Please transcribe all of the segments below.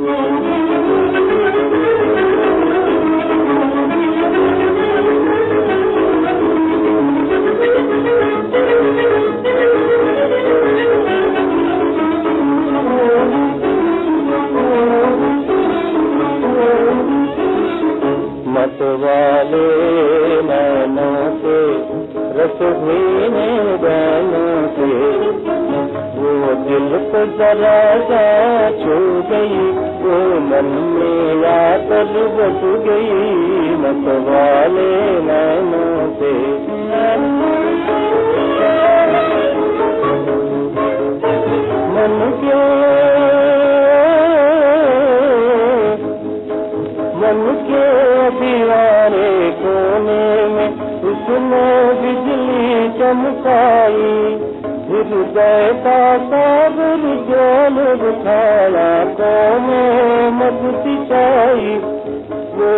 मतवाले नैनों से रस भीने बैनों से वो दिल को जरा सा छू गई, वो मन में आकर बस गई। मतवाले नैनों से मन के दीवारे कोने में उसने बिजली चमकाई, हृदय का सागर जोल बुझाया तो में मस्ती छाई। वो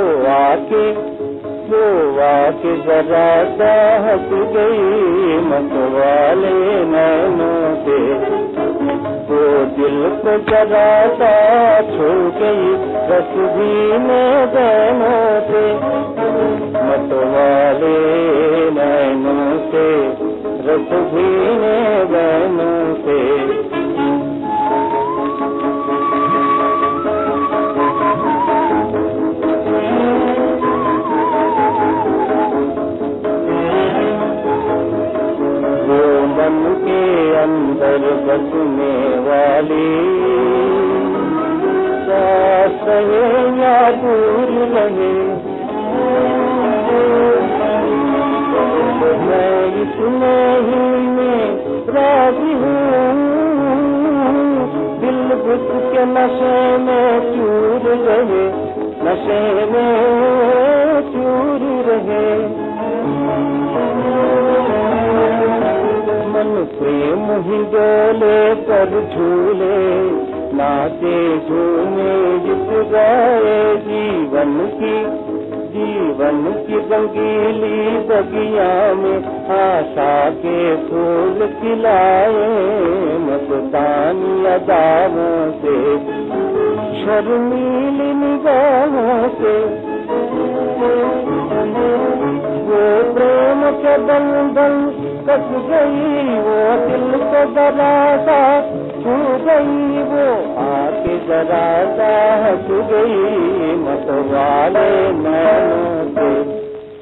आके जरा सा हंस गई, मतवाले नैनों से वो दिल को जरा सा छू गई, रस भीने बैनों से। मतवाले नैनों से रस भीने बैनों से। वो मन के अंदर बसने वाली सास या दूर रहे, मैं इसमें ही में राजी हूँ। दिल घुस के नशे में चूर रहे, नशे में चूर रहे। मन प्रेम ही डोले पर झूले, नाचे झूमे गीत गाए। जीवन की रंगीली बगिया में आशा के फूल खिलाए। मस्तानी अदाओं से, शर्मीली निगाहों से वो प्रेम के बंधन कस गई, वो दिल को जरा सा छू गई, वो आके जरा सा हंस गई। मतवाले नैनों से